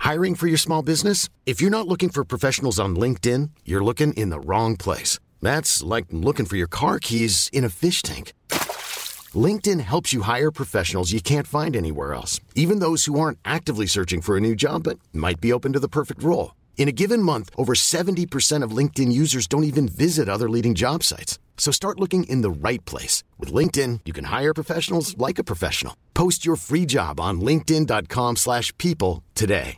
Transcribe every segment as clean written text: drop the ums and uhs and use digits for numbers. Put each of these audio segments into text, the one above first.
Hiring for your small business? If you're not looking for professionals on LinkedIn, you're looking in the wrong place. That's like looking for your car keys in a fish tank. LinkedIn helps you hire professionals you can't find anywhere else, even those who aren't actively searching for a new job but might be open to the perfect role. In a given month, over 70% of LinkedIn users don't even visit other leading job sites. So start looking in the right place. With LinkedIn, you can hire professionals like a professional. Post your free job on linkedin.com/people today.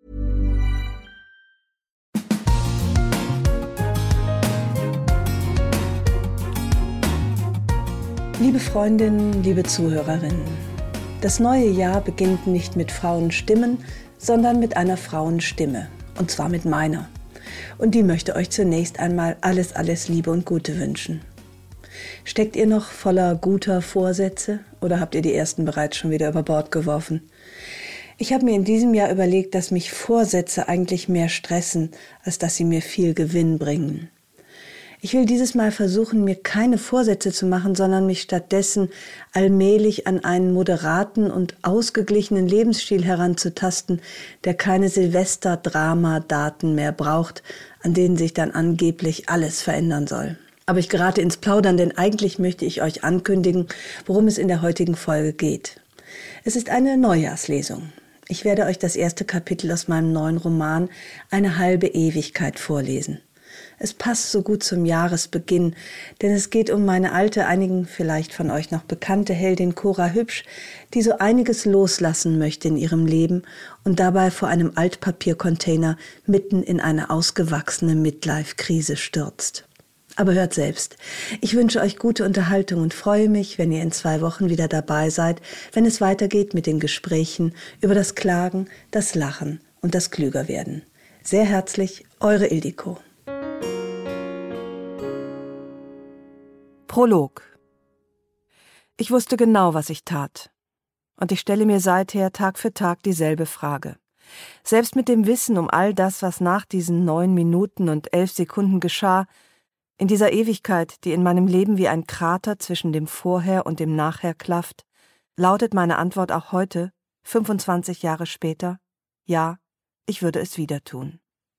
Liebe Freundinnen, liebe Zuhörerinnen, das neue Jahr beginnt nicht mit Frauenstimmen, sondern mit einer Frauenstimme, und zwar mit meiner. Und die möchte euch zunächst einmal alles Liebe und Gute wünschen. Steckt ihr noch voller guter Vorsätze oder habt ihr die ersten bereits schon wieder über Bord geworfen? Ich habe mir in diesem Jahr überlegt, dass mich Vorsätze eigentlich mehr stressen, als dass sie mir viel Gewinn bringen. Ich will dieses Mal versuchen, mir keine Vorsätze zu machen, sondern mich stattdessen allmählich an einen moderaten und ausgeglichenen Lebensstil heranzutasten, der keine Silvester-Drama-Daten mehr braucht, an denen sich dann angeblich alles verändern soll. Aber ich gerate ins Plaudern, denn eigentlich möchte ich euch ankündigen, worum es in der heutigen Folge geht. Es ist eine Neujahrslesung. Ich werde euch das erste Kapitel aus meinem neuen Roman »Eine halbe Ewigkeit« vorlesen. Es passt so gut zum Jahresbeginn, denn es geht um meine alte, einigen vielleicht von euch noch bekannte Heldin Cora Hübsch, die so einiges loslassen möchte in ihrem Leben und dabei vor einem Altpapiercontainer mitten in eine ausgewachsene Midlife-Krise stürzt. Aber hört selbst. Ich wünsche euch gute Unterhaltung und freue mich, wenn ihr in 2 Wochen wieder dabei seid, wenn es weitergeht mit den Gesprächen über das Klagen, das Lachen und das Klügerwerden. Sehr herzlich, eure Ildiko. Prolog. Ich wusste genau, was ich tat. Und ich stelle mir seither Tag für Tag dieselbe Frage. Selbst mit dem Wissen um all das, was nach diesen 9 Minuten und 11 Sekunden geschah, in dieser Ewigkeit, die in meinem Leben wie ein Krater zwischen dem Vorher und dem Nachher klafft, lautet meine Antwort auch heute, 25 Jahre später, ja, ich würde es wieder tun.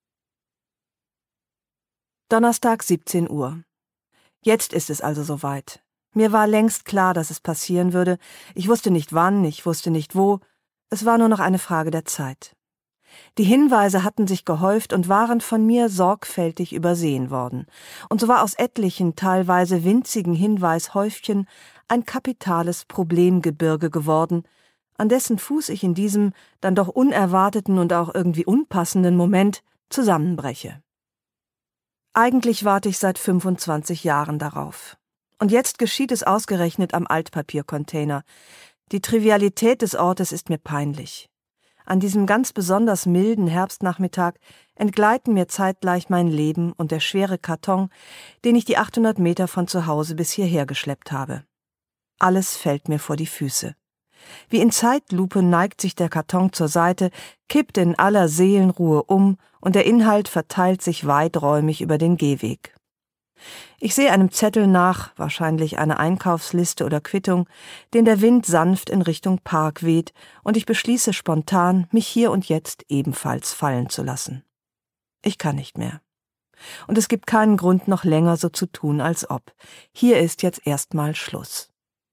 Donnerstag, 17 Uhr. Jetzt ist es also soweit. Mir war längst klar, dass es passieren würde. Ich wusste nicht wann, ich wusste nicht wo. Es war nur noch eine Frage der Zeit. Die Hinweise hatten sich gehäuft und waren von mir sorgfältig übersehen worden. Und so war aus etlichen, teilweise winzigen Hinweishäufchen ein kapitales Problemgebirge geworden, an dessen Fuß ich in diesem dann doch unerwarteten und auch irgendwie unpassenden Moment zusammenbreche. Eigentlich warte ich seit 25 Jahren darauf. Und jetzt geschieht es ausgerechnet am Altpapiercontainer. Die Trivialität des Ortes ist mir peinlich. An diesem ganz besonders milden Herbstnachmittag entgleiten mir zeitgleich mein Leben und der schwere Karton, den ich die 800 Meter von zu Hause bis hierher geschleppt habe. Alles fällt mir vor die Füße. Wie in Zeitlupe neigt sich der Karton zur Seite, kippt in aller Seelenruhe um und der Inhalt verteilt sich weiträumig über den Gehweg. Ich sehe einem Zettel nach, wahrscheinlich eine Einkaufsliste oder Quittung, den der Wind sanft in Richtung Park weht, und ich beschließe spontan, mich hier und jetzt ebenfalls fallen zu lassen. Ich kann nicht mehr. Und es gibt keinen Grund, noch länger so zu tun, als ob. Hier ist jetzt erstmal Schluss.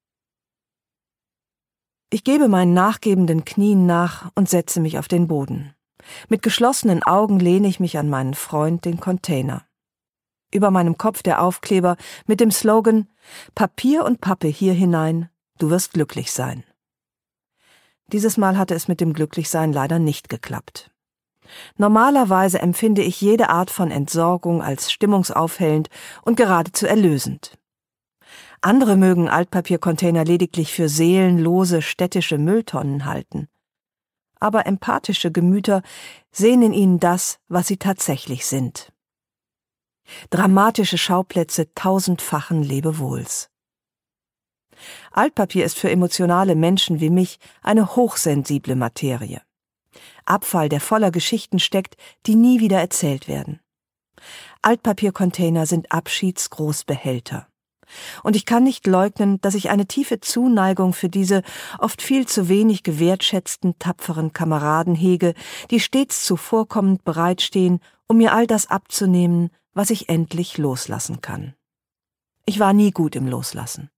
Ich gebe meinen nachgebenden Knien nach und setze mich auf den Boden. Mit geschlossenen Augen lehne ich mich an meinen Freund, den Container. Über meinem Kopf der Aufkleber mit dem Slogan »Papier und Pappe hier hinein, du wirst glücklich sein«. Dieses Mal hatte es mit dem Glücklichsein leider nicht geklappt. Normalerweise empfinde ich jede Art von Entsorgung als stimmungsaufhellend und geradezu erlösend. Andere mögen Altpapiercontainer lediglich für seelenlose städtische Mülltonnen halten. Aber empathische Gemüter sehen in ihnen das, was sie tatsächlich sind. Dramatische Schauplätze tausendfachen Lebewohls. Altpapier ist für emotionale Menschen wie mich eine hochsensible Materie. Abfall, der voller Geschichten steckt, die nie wieder erzählt werden. Altpapiercontainer sind Abschiedsgroßbehälter. Und ich kann nicht leugnen, dass ich eine tiefe Zuneigung für diese oft viel zu wenig gewertschätzten, tapferen Kameraden hege, die stets zuvorkommend bereitstehen, um mir all das abzunehmen, was ich endlich loslassen kann. Ich war nie gut im Loslassen.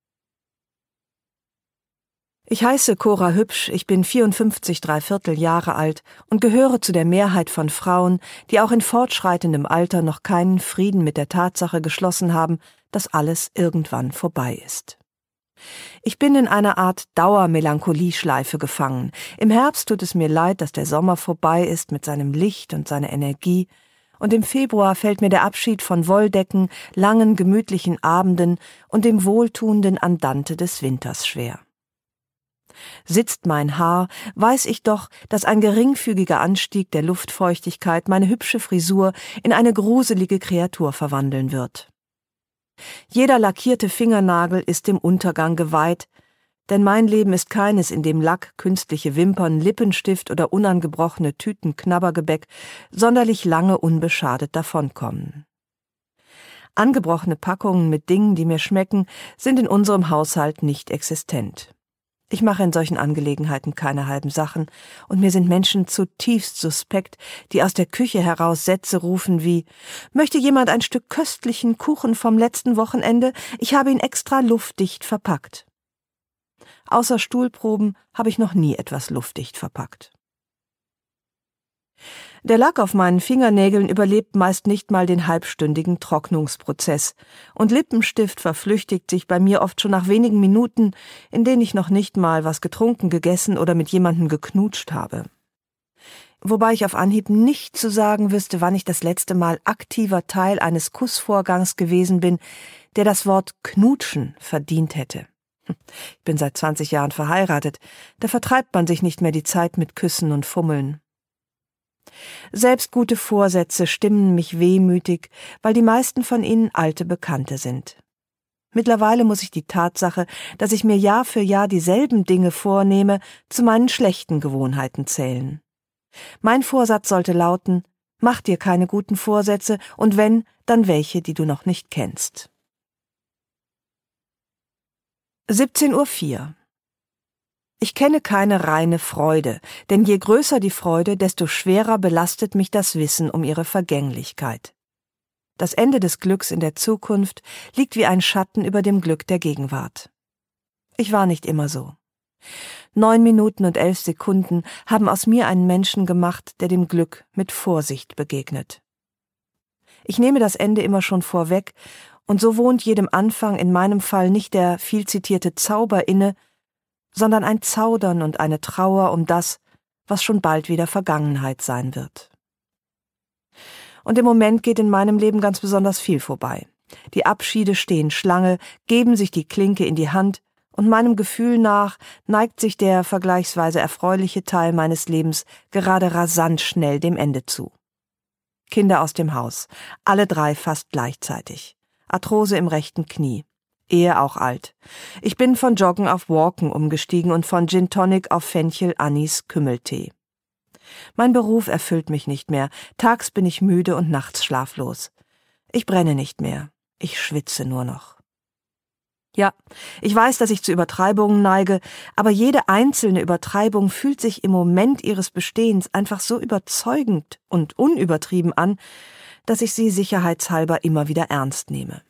Ich heiße Cora Hübsch, ich bin 54 3/4 Jahre alt und gehöre zu der Mehrheit von Frauen, die auch in fortschreitendem Alter noch keinen Frieden mit der Tatsache geschlossen haben, dass alles irgendwann vorbei ist. Ich bin in einer Art Dauermelancholie-Schleife gefangen. Im Herbst tut es mir leid, dass der Sommer vorbei ist mit seinem Licht und seiner Energie, und im Februar fällt mir der Abschied von Wolldecken, langen, gemütlichen Abenden und dem wohltuenden Andante des Winters schwer. Sitzt mein Haar, weiß ich doch, dass ein geringfügiger Anstieg der Luftfeuchtigkeit meine hübsche Frisur in eine gruselige Kreatur verwandeln wird. Jeder lackierte Fingernagel ist dem Untergang geweiht, denn mein Leben ist keines, in dem Lack, künstliche Wimpern, Lippenstift oder unangebrochene Tüten Knabbergebäck sonderlich lange unbeschadet davonkommen. Angebrochene Packungen mit Dingen, die mir schmecken, sind in unserem Haushalt nicht existent. Ich mache in solchen Angelegenheiten keine halben Sachen, und mir sind Menschen zutiefst suspekt, die aus der Küche heraus Sätze rufen wie: »Möchte jemand ein Stück köstlichen Kuchen vom letzten Wochenende? Ich habe ihn extra luftdicht verpackt.« Außer Stuhlproben habe ich noch nie etwas luftdicht verpackt. Der Lack auf meinen Fingernägeln überlebt meist nicht mal den halbstündigen Trocknungsprozess, und Lippenstift verflüchtigt sich bei mir oft schon nach wenigen Minuten, in denen ich noch nicht mal was getrunken, gegessen oder mit jemandem geknutscht habe. Wobei ich auf Anhieb nicht zu sagen wüsste, wann ich das letzte Mal aktiver Teil eines Kussvorgangs gewesen bin, der das Wort knutschen verdient hätte. Ich bin seit 20 Jahren verheiratet, da vertreibt man sich nicht mehr die Zeit mit Küssen und Fummeln. Selbst gute Vorsätze stimmen mich wehmütig, weil die meisten von ihnen alte Bekannte sind. Mittlerweile muss ich die Tatsache, dass ich mir Jahr für Jahr dieselben Dinge vornehme, zu meinen schlechten Gewohnheiten zählen. Mein Vorsatz sollte lauten: Mach dir keine guten Vorsätze, und wenn, dann welche, die du noch nicht kennst. 17:04 Uhr. Ich kenne keine reine Freude, denn je größer die Freude, desto schwerer belastet mich das Wissen um ihre Vergänglichkeit. Das Ende des Glücks in der Zukunft liegt wie ein Schatten über dem Glück der Gegenwart. Ich war nicht immer so. 9 Minuten und 11 Sekunden haben aus mir einen Menschen gemacht, der dem Glück mit Vorsicht begegnet. Ich nehme das Ende immer schon vorweg, und so wohnt jedem Anfang in meinem Fall nicht der viel zitierte Zauber inne, sondern ein Zaudern und eine Trauer um das, was schon bald wieder Vergangenheit sein wird. Und im Moment geht in meinem Leben ganz besonders viel vorbei. Die Abschiede stehen Schlange, geben sich die Klinke in die Hand, und meinem Gefühl nach neigt sich der vergleichsweise erfreuliche Teil meines Lebens gerade rasant schnell dem Ende zu. Kinder aus dem Haus, alle 3 fast gleichzeitig. Arthrose im rechten Knie. Ehe auch alt. Ich bin von Joggen auf Walken umgestiegen und von Gin Tonic auf Fenchel Anis Kümmeltee. Mein Beruf erfüllt mich nicht mehr. Tags bin ich müde und nachts schlaflos. Ich brenne nicht mehr. Ich schwitze nur noch. Ja, ich weiß, dass ich zu Übertreibungen neige, aber jede einzelne Übertreibung fühlt sich im Moment ihres Bestehens einfach so überzeugend und unübertrieben an, dass ich sie sicherheitshalber immer wieder ernst nehme.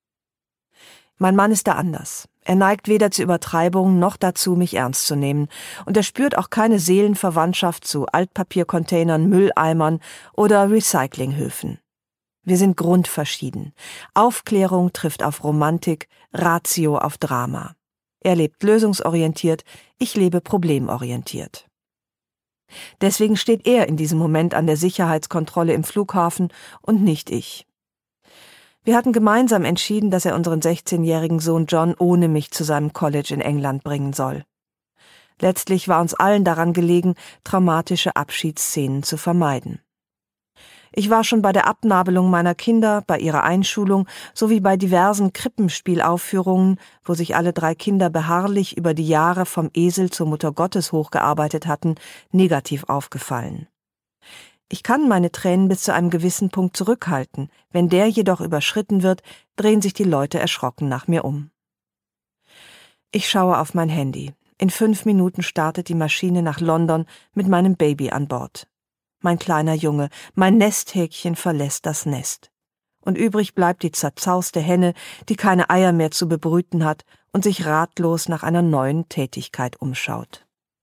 Mein Mann ist da anders. Er neigt weder zu Übertreibungen noch dazu, mich ernst zu nehmen, und er spürt auch keine Seelenverwandtschaft zu Altpapiercontainern, Mülleimern oder Recyclinghöfen. Wir sind grundverschieden. Aufklärung trifft auf Romantik, Ratio auf Drama. Er lebt lösungsorientiert, ich lebe problemorientiert. Deswegen steht er in diesem Moment an der Sicherheitskontrolle im Flughafen und nicht ich. Wir hatten gemeinsam entschieden, dass er unseren 16-jährigen Sohn John ohne mich zu seinem College in England bringen soll. Letztlich war uns allen daran gelegen, traumatische Abschiedsszenen zu vermeiden. Ich war schon bei der Abnabelung meiner Kinder, bei ihrer Einschulung sowie bei diversen Krippenspielaufführungen, wo sich alle 3 Kinder beharrlich über die Jahre vom Esel zur Mutter Gottes hochgearbeitet hatten, negativ aufgefallen. Ich kann meine Tränen bis zu einem gewissen Punkt zurückhalten. Wenn der jedoch überschritten wird, drehen sich die Leute erschrocken nach mir um. Ich schaue auf mein Handy. In 5 Minuten startet die Maschine nach London mit meinem Baby an Bord. Mein kleiner Junge, mein Nesthäkchen verlässt das Nest. Und übrig bleibt die zerzauste Henne, die keine Eier mehr zu bebrüten hat und sich ratlos nach einer neuen Tätigkeit umschaut.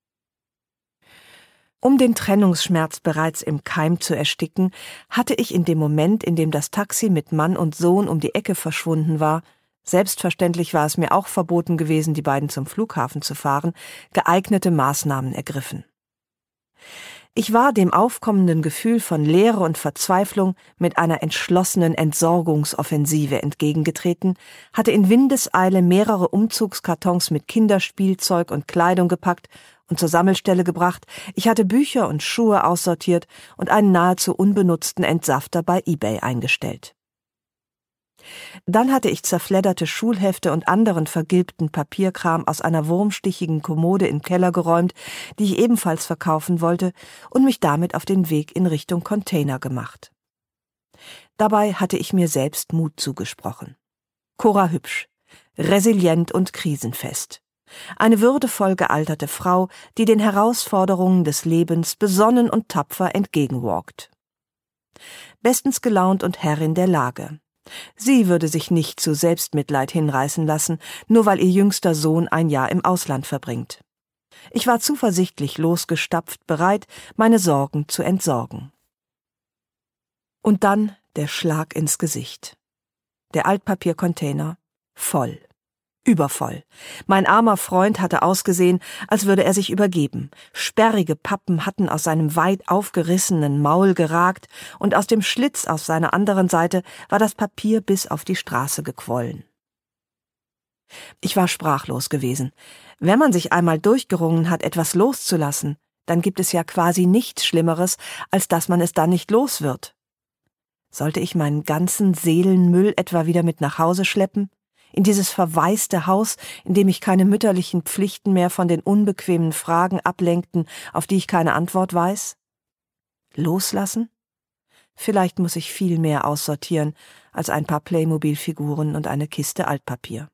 Um den Trennungsschmerz bereits im Keim zu ersticken, hatte ich in dem Moment, in dem das Taxi mit Mann und Sohn um die Ecke verschwunden war, selbstverständlich war es mir auch verboten gewesen, die beiden zum Flughafen zu fahren, geeignete Maßnahmen ergriffen. Ich war dem aufkommenden Gefühl von Leere und Verzweiflung mit einer entschlossenen Entsorgungsoffensive entgegengetreten, hatte in Windeseile mehrere Umzugskartons mit Kinderspielzeug und Kleidung gepackt und zur Sammelstelle gebracht, ich hatte Bücher und Schuhe aussortiert und einen nahezu unbenutzten Entsafter bei eBay eingestellt. Dann hatte ich zerfledderte Schulhefte und anderen vergilbten Papierkram aus einer wurmstichigen Kommode im Keller geräumt, die ich ebenfalls verkaufen wollte, und mich damit auf den Weg in Richtung Container gemacht. Dabei hatte ich mir selbst Mut zugesprochen. Cora Hübsch, resilient und krisenfest. Eine würdevoll gealterte Frau, die den Herausforderungen des Lebens besonnen und tapfer entgegenwalkt. Bestens gelaunt und Herrin der Lage. Sie würde sich nicht zu Selbstmitleid hinreißen lassen, nur weil ihr jüngster Sohn ein Jahr im Ausland verbringt. Ich war zuversichtlich losgestapft, bereit, meine Sorgen zu entsorgen. Und dann der Schlag ins Gesicht. Der Altpapiercontainer voll. Übervoll. Mein armer Freund hatte ausgesehen, als würde er sich übergeben. Sperrige Pappen hatten aus seinem weit aufgerissenen Maul geragt, und aus dem Schlitz auf seiner anderen Seite war das Papier bis auf die Straße gequollen. Ich war sprachlos gewesen. Wenn man sich einmal durchgerungen hat, etwas loszulassen, dann gibt es ja quasi nichts Schlimmeres, als dass man es dann nicht los wird. Sollte ich meinen ganzen Seelenmüll etwa wieder mit nach Hause schleppen? In dieses verwaiste Haus, in dem mich keine mütterlichen Pflichten mehr von den unbequemen Fragen ablenkten, auf die ich keine Antwort weiß? Loslassen? Vielleicht muss ich viel mehr aussortieren als ein paar Playmobil-Figuren und eine Kiste Altpapier.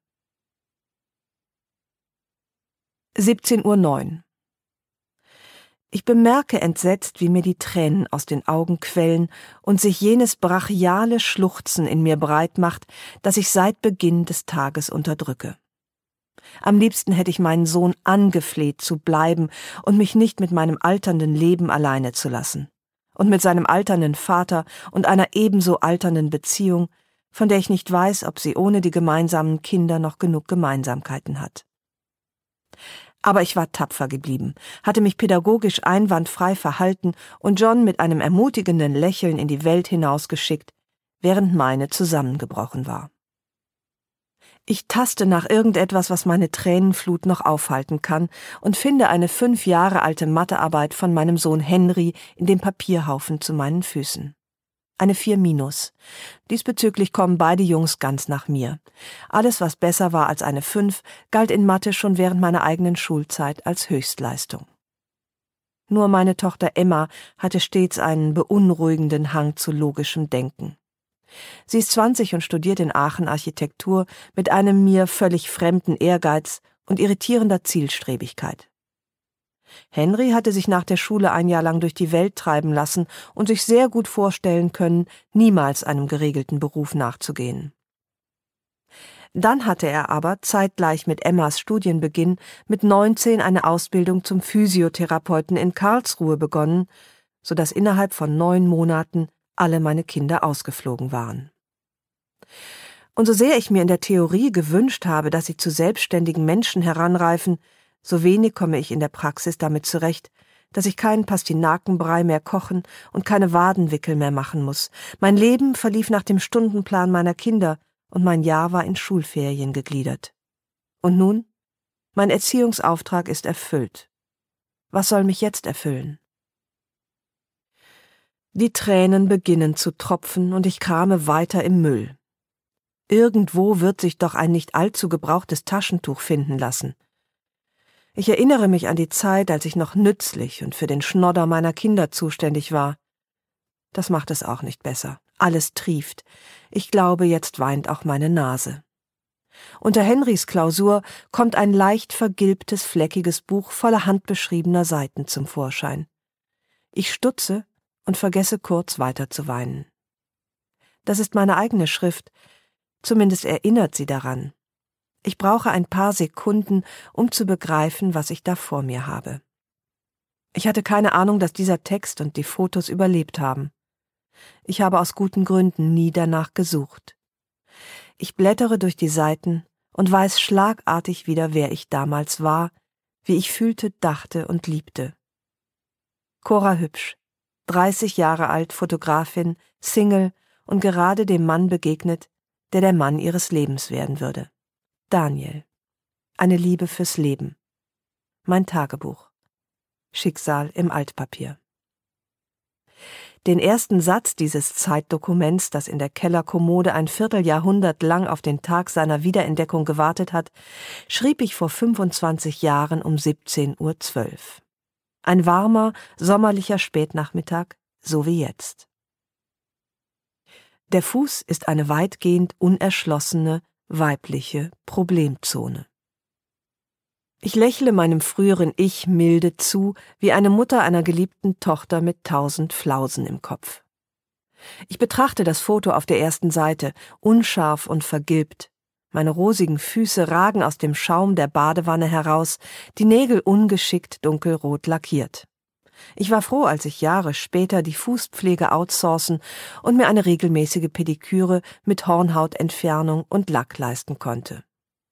17:09 Uhr. Ich bemerke entsetzt, wie mir die Tränen aus den Augen quellen und sich jenes brachiale Schluchzen in mir breit macht, das ich seit Beginn des Tages unterdrücke. Am liebsten hätte ich meinen Sohn angefleht zu bleiben und mich nicht mit meinem alternden Leben alleine zu lassen. Und mit seinem alternden Vater und einer ebenso alternden Beziehung, von der ich nicht weiß, ob sie ohne die gemeinsamen Kinder noch genug Gemeinsamkeiten hat. Aber ich war tapfer geblieben, hatte mich pädagogisch einwandfrei verhalten und John mit einem ermutigenden Lächeln in die Welt hinausgeschickt, während meine zusammengebrochen war. Ich taste nach irgendetwas, was meine Tränenflut noch aufhalten kann, und finde eine 5 Jahre alte Mathearbeit von meinem Sohn Henry in dem Papierhaufen zu meinen Füßen. Eine 4-. Diesbezüglich kommen beide Jungs ganz nach mir. Alles, was besser war als eine 5, galt in Mathe schon während meiner eigenen Schulzeit als Höchstleistung. Nur meine Tochter Emma hatte stets einen beunruhigenden Hang zu logischem Denken. Sie ist 20 und studiert in Aachen Architektur mit einem mir völlig fremden Ehrgeiz und irritierender Zielstrebigkeit. Henry hatte sich nach der Schule ein Jahr lang durch die Welt treiben lassen und sich sehr gut vorstellen können, niemals einem geregelten Beruf nachzugehen. Dann hatte er aber zeitgleich mit Emmas Studienbeginn mit 19 eine Ausbildung zum Physiotherapeuten in Karlsruhe begonnen, sodass innerhalb von 9 Monaten alle meine Kinder ausgeflogen waren. Und so sehr ich mir in der Theorie gewünscht habe, dass sie zu selbstständigen Menschen heranreifen, so wenig komme ich in der Praxis damit zurecht, dass ich keinen Pastinakenbrei mehr kochen und keine Wadenwickel mehr machen muss. Mein Leben verlief nach dem Stundenplan meiner Kinder und mein Jahr war in Schulferien gegliedert. Und nun? Mein Erziehungsauftrag ist erfüllt. Was soll mich jetzt erfüllen? Die Tränen beginnen zu tropfen und ich krame weiter im Müll. Irgendwo wird sich doch ein nicht allzu gebrauchtes Taschentuch finden lassen. Ich erinnere mich an die Zeit, als ich noch nützlich und für den Schnodder meiner Kinder zuständig war. Das macht es auch nicht besser. Alles trieft. Ich glaube, jetzt weint auch meine Nase. Unter Henrys Klausur kommt ein leicht vergilbtes, fleckiges Buch voller handbeschriebener Seiten zum Vorschein. Ich stutze und vergesse kurz weiter zu weinen. Das ist meine eigene Schrift, zumindest erinnert sie daran. Ich brauche ein paar Sekunden, um zu begreifen, was ich da vor mir habe. Ich hatte keine Ahnung, dass dieser Text und die Fotos überlebt haben. Ich habe aus guten Gründen nie danach gesucht. Ich blättere durch die Seiten und weiß schlagartig wieder, wer ich damals war, wie ich fühlte, dachte und liebte. Cora Hübsch, 30 Jahre alt, Fotografin, Single und gerade dem Mann begegnet, der Mann ihres Lebens werden würde. Daniel. Eine Liebe fürs Leben. Mein Tagebuch. Schicksal im Altpapier. Den ersten Satz dieses Zeitdokuments, das in der Kellerkommode ein Vierteljahrhundert lang auf den Tag seiner Wiederentdeckung gewartet hat, schrieb ich vor 25 Jahren um 17:12 Uhr. Ein warmer, sommerlicher Spätnachmittag, so wie jetzt. Der Fuß ist eine weitgehend unerschlossene, weibliche Problemzone. Ich lächle meinem früheren Ich milde zu, wie eine Mutter einer geliebten Tochter mit 1000 Flausen im Kopf. Ich betrachte das Foto auf der ersten Seite, unscharf und vergilbt. Meine rosigen Füße ragen aus dem Schaum der Badewanne heraus, die Nägel ungeschickt dunkelrot lackiert. Ich war froh, als ich Jahre später die Fußpflege outsourcen und mir eine regelmäßige Pediküre mit Hornhautentfernung und Lack leisten konnte.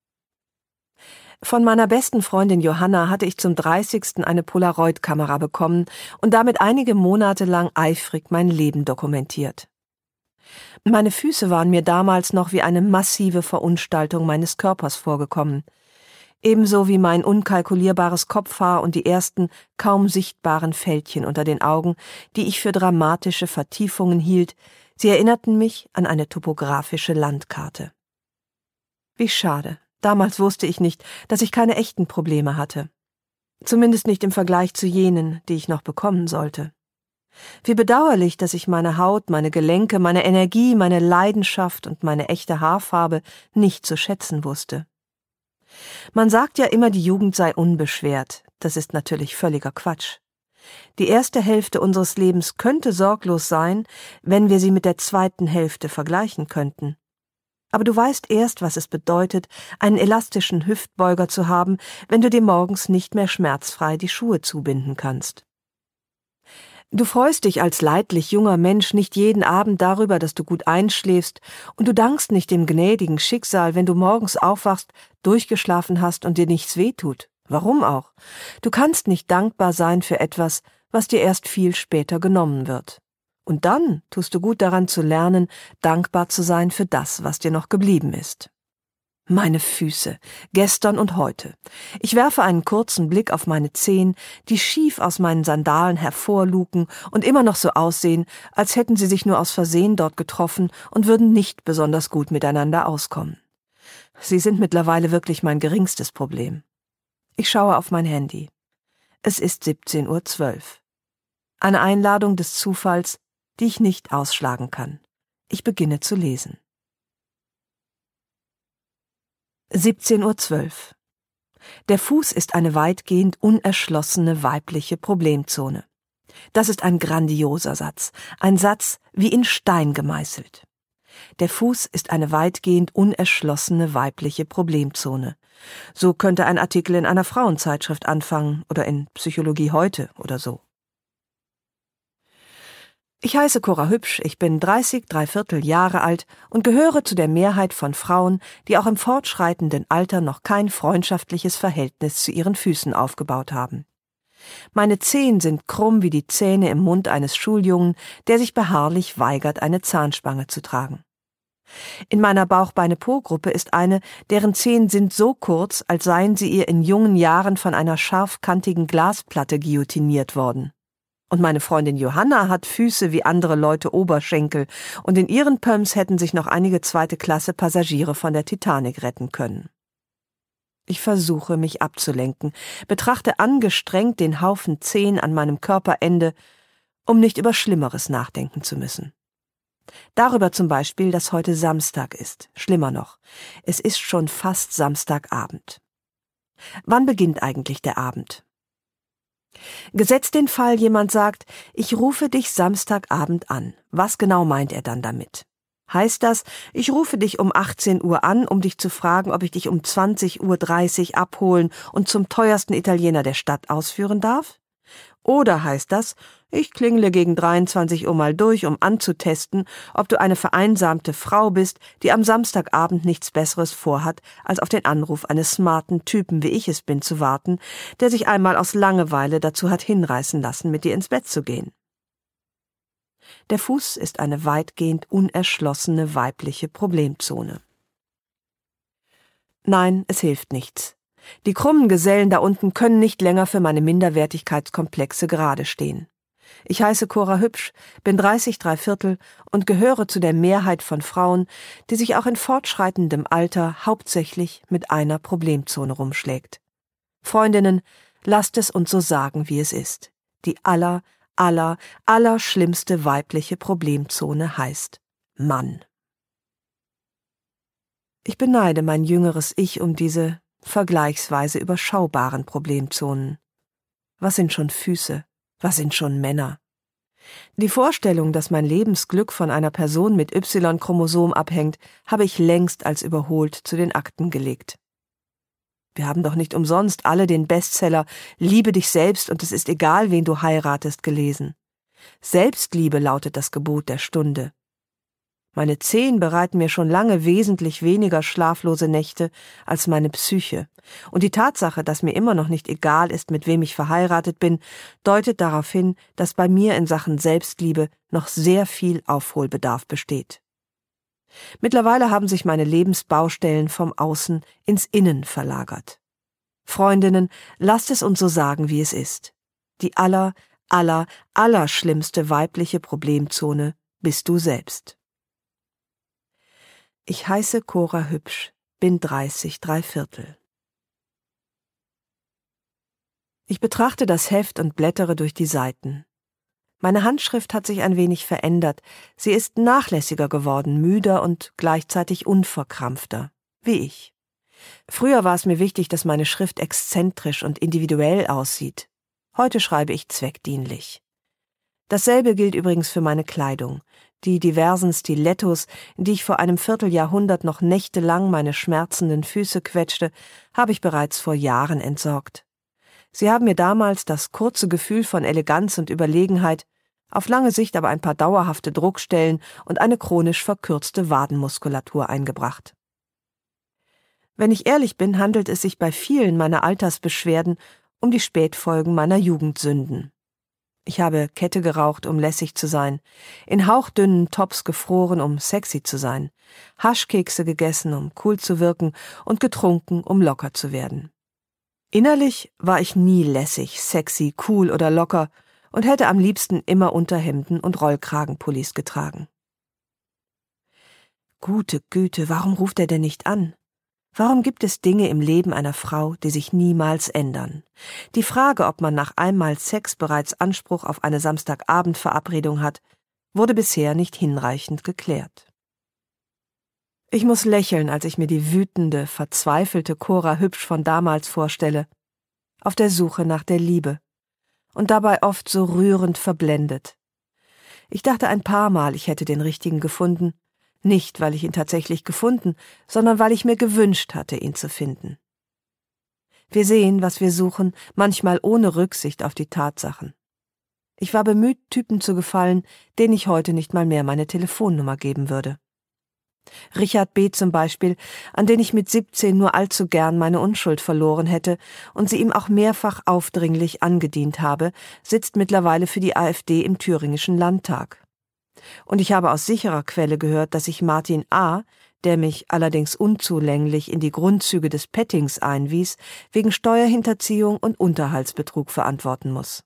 Von meiner besten Freundin Johanna hatte ich zum 30. eine Polaroid-Kamera bekommen und damit einige Monate lang eifrig mein Leben dokumentiert. Meine Füße waren mir damals noch wie eine massive Verunstaltung meines Körpers vorgekommen, ebenso wie mein unkalkulierbares Kopfhaar und die ersten, kaum sichtbaren Fältchen unter den Augen, die ich für dramatische Vertiefungen hielt. Sie erinnerten mich an eine topografische Landkarte. Wie schade. Damals wusste ich nicht, dass ich keine echten Probleme hatte. Zumindest nicht im Vergleich zu jenen, die ich noch bekommen sollte. Wie bedauerlich, dass ich meine Haut, meine Gelenke, meine Energie, meine Leidenschaft und meine echte Haarfarbe nicht zu schätzen wusste. Man sagt ja immer, die Jugend sei unbeschwert. Das ist natürlich völliger Quatsch. Die erste Hälfte unseres Lebens könnte sorglos sein, wenn wir sie mit der zweiten Hälfte vergleichen könnten. Aber du weißt erst, was es bedeutet, einen elastischen Hüftbeuger zu haben, wenn du dir morgens nicht mehr schmerzfrei die Schuhe zubinden kannst. Du freust dich als leidlich junger Mensch nicht jeden Abend darüber, dass du gut einschläfst, und du dankst nicht dem gnädigen Schicksal, wenn du morgens aufwachst, durchgeschlafen hast und dir nichts wehtut. Warum auch? Du kannst nicht dankbar sein für etwas, was dir erst viel später genommen wird. Und dann tust du gut daran zu lernen, dankbar zu sein für das, was dir noch geblieben ist. Meine Füße, gestern und heute. Ich werfe einen kurzen Blick auf meine Zehen, die schief aus meinen Sandalen hervorluken und immer noch so aussehen, als hätten sie sich nur aus Versehen dort getroffen und würden nicht besonders gut miteinander auskommen. Sie sind mittlerweile wirklich mein geringstes Problem. Ich schaue auf mein Handy. Es ist 17:12 Uhr. Eine Einladung des Zufalls, die ich nicht ausschlagen kann. Ich beginne zu lesen. 17:12 Uhr. Der Fuß ist eine weitgehend unerschlossene weibliche Problemzone. Das ist ein grandioser Satz, ein Satz wie in Stein gemeißelt. Der Fuß ist eine weitgehend unerschlossene weibliche Problemzone. So könnte ein Artikel in einer Frauenzeitschrift anfangen oder in Psychologie heute oder so. Ich heiße Cora Hübsch, ich bin 30¾ Jahre alt und gehöre zu der Mehrheit von Frauen, die auch im fortschreitenden Alter noch kein freundschaftliches Verhältnis zu ihren Füßen aufgebaut haben. Meine Zehen sind krumm wie die Zähne im Mund eines Schuljungen, der sich beharrlich weigert, eine Zahnspange zu tragen. In meiner Bauch-Beine-Po-Gruppe ist eine, deren Zehen sind so kurz, als seien sie ihr in jungen Jahren von einer scharfkantigen Glasplatte guillotiniert worden. Und meine Freundin Johanna hat Füße wie andere Leute Oberschenkel, und in ihren Pumps hätten sich noch einige Zweite-Klasse-Passagiere von der Titanic retten können. Ich versuche, mich abzulenken, betrachte angestrengt den Haufen Zehen an meinem Körperende um nicht über Schlimmeres nachdenken zu müssen. Darüber zum Beispiel, dass heute Samstag ist. Schlimmer noch, es ist schon fast Samstagabend. Wann beginnt eigentlich der Abend? Gesetzt den Fall, jemand sagt, ich rufe dich Samstagabend an. Was genau meint er dann damit? Heißt das, ich rufe dich um 18 Uhr an, um dich zu fragen, ob ich dich um 20:30 Uhr abholen und zum teuersten Italiener der Stadt ausführen darf? Oder heißt das, ich klingle gegen 23 Uhr mal durch, um anzutesten, ob du eine vereinsamte Frau bist, die am Samstagabend nichts Besseres vorhat, als auf den Anruf eines smarten Typen, wie ich es bin, zu warten, der sich einmal aus Langeweile dazu hat hinreißen lassen, mit dir ins Bett zu gehen. Der Fuß ist eine weitgehend unerschlossene weibliche Problemzone. Nein, es hilft nichts. Die krummen Gesellen da unten können nicht länger für meine Minderwertigkeitskomplexe gerade stehen. Ich heiße Cora Hübsch, bin 30 3/4 und gehöre zu der Mehrheit von Frauen, die sich auch in fortschreitendem Alter hauptsächlich mit einer Problemzone rumschlägt. Freundinnen, lasst es uns so sagen, wie es ist. Die allerschlimmste weibliche Problemzone heißt Mann. Ich beneide mein jüngeres Ich um diese vergleichsweise überschaubaren Problemzonen. Was sind schon Füße? Was sind schon Männer? Die Vorstellung, dass mein Lebensglück von einer Person mit Y-Chromosom abhängt, habe ich längst als überholt zu den Akten gelegt. Wir haben doch nicht umsonst alle den Bestseller »Liebe dich selbst und es ist egal, wen du heiratest« gelesen. Selbstliebe lautet das Gebot der Stunde. Meine Zehen bereiten mir schon lange wesentlich weniger schlaflose Nächte als meine Psyche. Und die Tatsache, dass mir immer noch nicht egal ist, mit wem ich verheiratet bin, deutet darauf hin, dass bei mir in Sachen Selbstliebe noch sehr viel Aufholbedarf besteht. Mittlerweile haben sich meine Lebensbaustellen vom Außen ins Innen verlagert. Freundinnen, lasst es uns so sagen, wie es ist. Die allerschlimmste weibliche Problemzone bist du selbst. Ich heiße Cora Hübsch, bin 30 3/4. Ich betrachte das Heft und blättere durch die Seiten. Meine Handschrift hat sich ein wenig verändert. Sie ist nachlässiger geworden, müder und gleichzeitig unverkrampfter, wie ich. Früher war es mir wichtig, dass meine Schrift exzentrisch und individuell aussieht. Heute schreibe ich zweckdienlich. Dasselbe gilt übrigens für meine Kleidung. Die diversen Stilettos, in die ich vor einem Vierteljahrhundert noch nächtelang meine schmerzenden Füße quetschte, habe ich bereits vor Jahren entsorgt. Sie haben mir damals das kurze Gefühl von Eleganz und Überlegenheit, auf lange Sicht aber ein paar dauerhafte Druckstellen und eine chronisch verkürzte Wadenmuskulatur eingebracht. Wenn ich ehrlich bin, handelt es sich bei vielen meiner Altersbeschwerden um die Spätfolgen meiner Jugendsünden. Ich habe Kette geraucht, um lässig zu sein, in hauchdünnen Tops gefroren, um sexy zu sein, Haschkekse gegessen, um cool zu wirken und getrunken, um locker zu werden. Innerlich war ich nie lässig, sexy, cool oder locker und hätte am liebsten immer Unterhemden und Rollkragenpullis getragen. Gute Güte, warum ruft er denn nicht an? Warum gibt es Dinge im Leben einer Frau, die sich niemals ändern? Die Frage, ob man nach einmal Sex bereits Anspruch auf eine Samstagabendverabredung hat, wurde bisher nicht hinreichend geklärt. Ich muss lächeln, als ich mir die wütende, verzweifelte Cora Hübsch von damals vorstelle, auf der Suche nach der Liebe und dabei oft so rührend verblendet. Ich dachte ein paar Mal, ich hätte den Richtigen gefunden, nicht, weil ich ihn tatsächlich gefunden, sondern weil ich mir gewünscht hatte, ihn zu finden. Wir sehen, was wir suchen, manchmal ohne Rücksicht auf die Tatsachen. Ich war bemüht, Typen zu gefallen, denen ich heute nicht mal mehr meine Telefonnummer geben würde. Richard B. zum Beispiel, an den ich mit 17 nur allzu gern meine Unschuld verloren hätte und sie ihm auch mehrfach aufdringlich angedient habe, sitzt mittlerweile für die AfD im thüringischen Landtag. Und ich habe aus sicherer Quelle gehört, dass ich Martin A., der mich allerdings unzulänglich in die Grundzüge des Pettings einwies, wegen Steuerhinterziehung und Unterhaltsbetrug verantworten muss.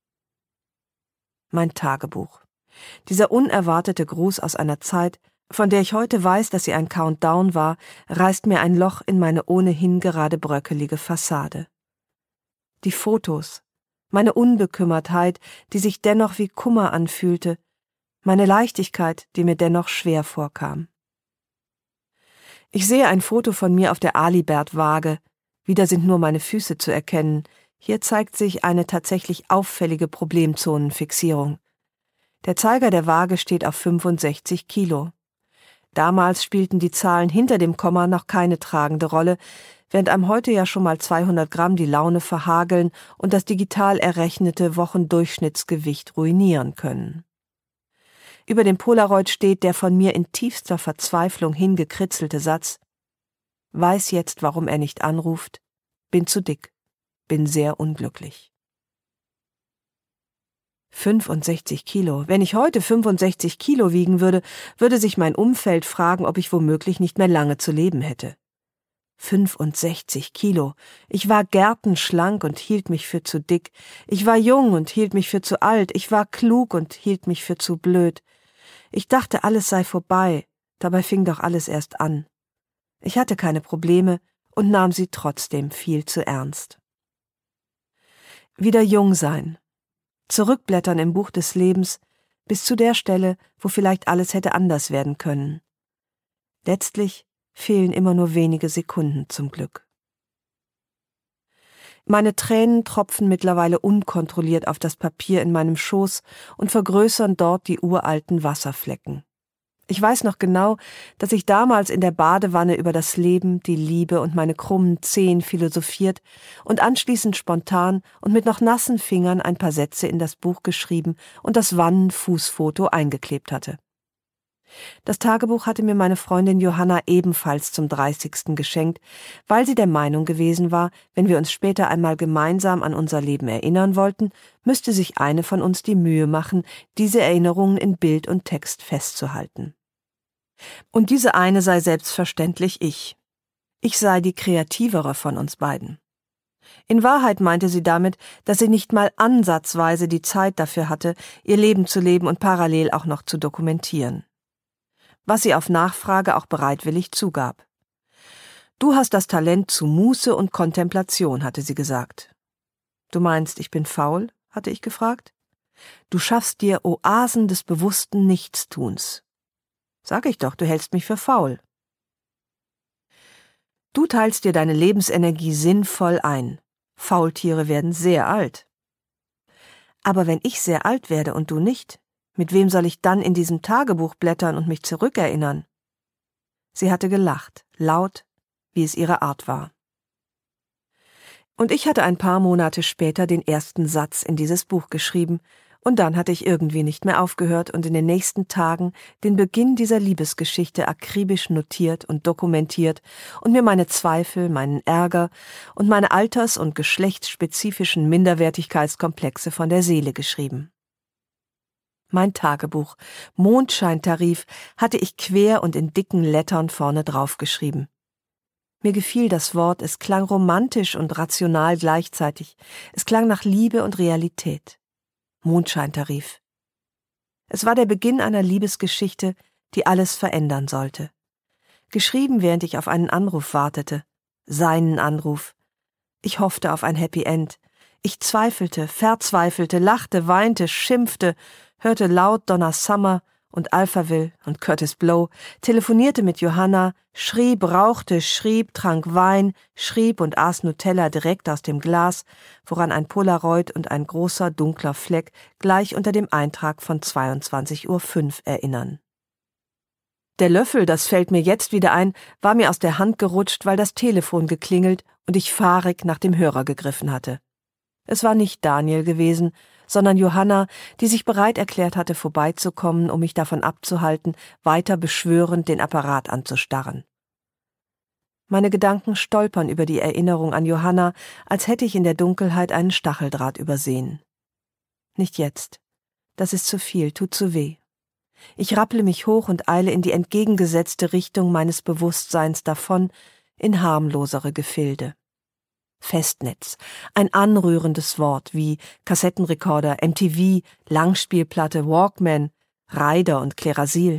Mein Tagebuch. Dieser unerwartete Gruß aus einer Zeit, von der ich heute weiß, dass sie ein Countdown war, reißt mir ein Loch in meine ohnehin gerade bröckelige Fassade. Die Fotos, meine Unbekümmertheit, die sich dennoch wie Kummer anfühlte, meine Leichtigkeit, die mir dennoch schwer vorkam. Ich sehe ein Foto von mir auf der Alibert-Waage. Wieder sind nur meine Füße zu erkennen. Hier zeigt sich eine tatsächlich auffällige Problemzonenfixierung. Der Zeiger der Waage steht auf 65 Kilo. Damals spielten die Zahlen hinter dem Komma noch keine tragende Rolle, während einem heute ja schon mal 200 Gramm die Laune verhageln und das digital errechnete Wochendurchschnittsgewicht ruinieren können. Über dem Polaroid steht der von mir in tiefster Verzweiflung hingekritzelte Satz: Weiß jetzt, warum er nicht anruft, bin zu dick, bin sehr unglücklich. 65 Kilo. Wenn ich heute 65 Kilo wiegen würde, würde sich mein Umfeld fragen, ob ich womöglich nicht mehr lange zu leben hätte. 65 Kilo. Ich war gärtenschlank und hielt mich für zu dick. Ich war jung und hielt mich für zu alt. Ich war klug und hielt mich für zu blöd. Ich dachte, alles sei vorbei. Dabei fing doch alles erst an. Ich hatte keine Probleme und nahm sie trotzdem viel zu ernst. Wieder jung sein. Zurückblättern im Buch des Lebens bis zu der Stelle, wo vielleicht alles hätte anders werden können. Letztlich fehlen immer nur wenige Sekunden zum Glück. Meine Tränen tropfen mittlerweile unkontrolliert auf das Papier in meinem Schoß und vergrößern dort die uralten Wasserflecken. Ich weiß noch genau, dass ich damals in der Badewanne über das Leben, die Liebe und meine krummen Zehen philosophiert und anschließend spontan und mit noch nassen Fingern ein paar Sätze in das Buch geschrieben und das Wannenfußfoto eingeklebt hatte. Das Tagebuch hatte mir meine Freundin Johanna ebenfalls zum 30. geschenkt, weil sie der Meinung gewesen war, wenn wir uns später einmal gemeinsam an unser Leben erinnern wollten, müsste sich eine von uns die Mühe machen, diese Erinnerungen in Bild und Text festzuhalten. Und diese eine sei selbstverständlich ich. Ich sei die kreativere von uns beiden. In Wahrheit meinte sie damit, dass sie nicht mal ansatzweise die Zeit dafür hatte, ihr Leben zu leben und parallel auch noch zu dokumentieren. Was sie auf Nachfrage auch bereitwillig zugab. Du hast das Talent zu Muße und Kontemplation, hatte sie gesagt. Du meinst, ich bin faul? Hatte ich gefragt. Du schaffst dir Oasen des bewussten Nichtstuns. Sag ich doch, du hältst mich für faul. Du teilst dir deine Lebensenergie sinnvoll ein. Faultiere werden sehr alt. Aber wenn ich sehr alt werde und du nicht, mit wem soll ich dann in diesem Tagebuch blättern und mich zurückerinnern? Sie hatte gelacht, laut, wie es ihre Art war. Und ich hatte ein paar Monate später den ersten Satz in dieses Buch geschrieben, und dann hatte ich irgendwie nicht mehr aufgehört und in den nächsten Tagen den Beginn dieser Liebesgeschichte akribisch notiert und dokumentiert und mir meine Zweifel, meinen Ärger und meine alters- und geschlechtsspezifischen Minderwertigkeitskomplexe von der Seele geschrieben. Mein Tagebuch, Mondscheintarif, hatte ich quer und in dicken Lettern vorne drauf geschrieben. Mir gefiel das Wort, es klang romantisch und rational gleichzeitig. Es klang nach Liebe und Realität. Mondscheintarif. Es war der Beginn einer Liebesgeschichte, die alles verändern sollte. Geschrieben, während ich auf einen Anruf wartete. Seinen Anruf. Ich hoffte auf ein Happy End. Ich zweifelte, verzweifelte, lachte, weinte, schimpfte, hörte laut Donna Summer und Alphaville und Curtis Blow, telefonierte mit Johanna, schrieb, rauchte, schrieb, trank Wein, schrieb und aß Nutella direkt aus dem Glas, woran ein Polaroid und ein großer dunkler Fleck gleich unter dem Eintrag von 22:05 Uhr erinnern. Der Löffel, das fällt mir jetzt wieder ein, war mir aus der Hand gerutscht, weil das Telefon geklingelt und ich fahrig nach dem Hörer gegriffen hatte. Es war nicht Daniel gewesen, sondern Johanna, die sich bereit erklärt hatte, vorbeizukommen, um mich davon abzuhalten, weiter beschwörend den Apparat anzustarren. Meine Gedanken stolpern über die Erinnerung an Johanna, als hätte ich in der Dunkelheit einen Stacheldraht übersehen. Nicht jetzt. Das ist zu viel, tut zu weh. Ich rapple mich hoch und eile in die entgegengesetzte Richtung meines Bewusstseins davon, in harmlosere Gefilde. Festnetz, ein anrührendes Wort wie Kassettenrekorder, MTV, Langspielplatte, Walkman, Raider und Klerasil.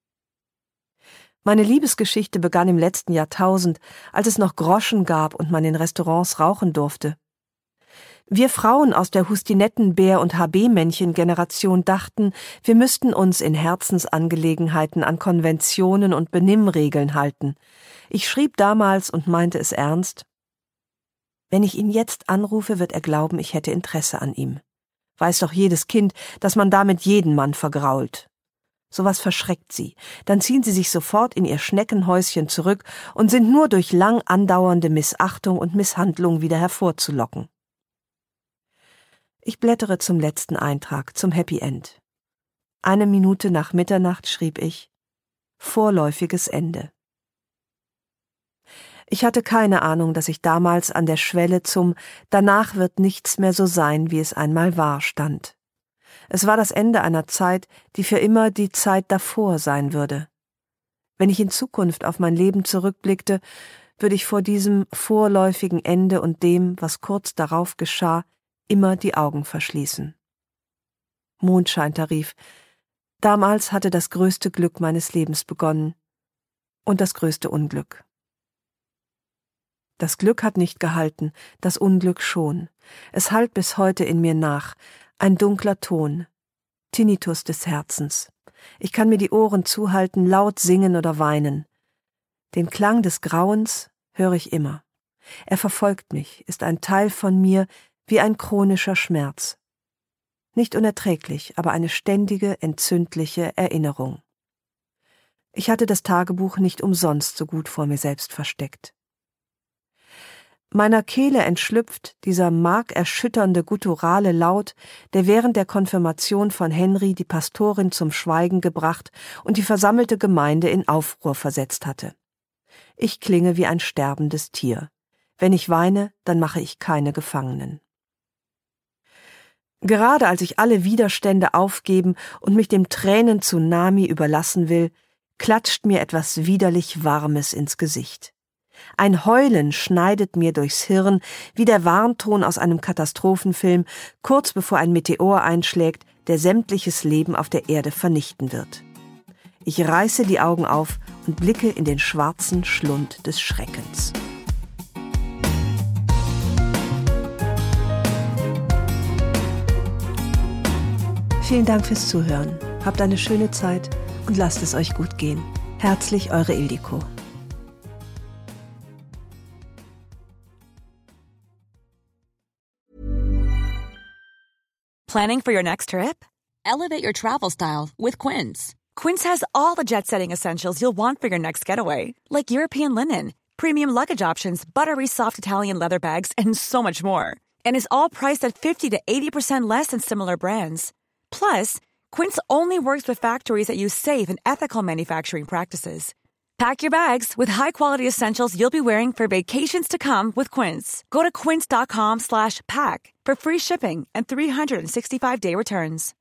Meine Liebesgeschichte begann im letzten Jahrtausend, als es noch Groschen gab und man in Restaurants rauchen durfte. Wir Frauen aus der Hustinetten-Bär- und HB-Männchen-Generation dachten, wir müssten uns in Herzensangelegenheiten an Konventionen und Benimmregeln halten. Ich schrieb damals und meinte es ernst: Wenn ich ihn jetzt anrufe, wird er glauben, ich hätte Interesse an ihm. Weiß doch jedes Kind, dass man damit jeden Mann vergrault. Sowas verschreckt sie. Dann ziehen sie sich sofort in ihr Schneckenhäuschen zurück und sind nur durch lang andauernde Missachtung und Misshandlung wieder hervorzulocken. Ich blättere zum letzten Eintrag, zum Happy End. 1 Minute nach Mitternacht schrieb ich: Vorläufiges Ende. Ich hatte keine Ahnung, dass ich damals an der Schwelle zum Danach wird nichts mehr so sein, wie es einmal war, stand. Es war das Ende einer Zeit, die für immer die Zeit davor sein würde. Wenn ich in Zukunft auf mein Leben zurückblickte, würde ich vor diesem vorläufigen Ende und dem, was kurz darauf geschah, immer die Augen verschließen. Mondscheintarif. Damals hatte das größte Glück meines Lebens begonnen. Und das größte Unglück. Das Glück hat nicht gehalten, das Unglück schon. Es hallt bis heute in mir nach. Ein dunkler Ton. Tinnitus des Herzens. Ich kann mir die Ohren zuhalten, laut singen oder weinen. Den Klang des Grauens höre ich immer. Er verfolgt mich, ist ein Teil von mir, wie ein chronischer Schmerz. Nicht unerträglich, aber eine ständige, entzündliche Erinnerung. Ich hatte das Tagebuch nicht umsonst so gut vor mir selbst versteckt. Meiner Kehle entschlüpft dieser markerschütternde gutturale Laut, der während der Konfirmation von Henry die Pastorin zum Schweigen gebracht und die versammelte Gemeinde in Aufruhr versetzt hatte. Ich klinge wie ein sterbendes Tier. Wenn ich weine, dann mache ich keine Gefangenen. Gerade als ich alle Widerstände aufgeben und mich dem Tränen-Tsunami überlassen will, klatscht mir etwas widerlich Warmes ins Gesicht. Ein Heulen schneidet mir durchs Hirn wie der Warnton aus einem Katastrophenfilm, kurz bevor ein Meteor einschlägt, der sämtliches Leben auf der Erde vernichten wird. Ich reiße die Augen auf und blicke in den schwarzen Schlund des Schreckens. Vielen Dank fürs Zuhören. Habt eine schöne Zeit und lasst es euch gut gehen. Herzlich, eure Ildiko. Planning for your next trip? Elevate your travel style with Quince. Quince has all the jet-setting essentials you'll want for your next getaway, like European linen, premium luggage options, buttery soft Italian leather bags, and so much more. And is all priced at 50 to 80% less than similar brands. Plus, Quince only works with factories that use safe and ethical manufacturing practices. Pack your bags with high-quality essentials you'll be wearing for vacations to come with Quince. Go to quince.com/pack for free shipping and 365-day returns.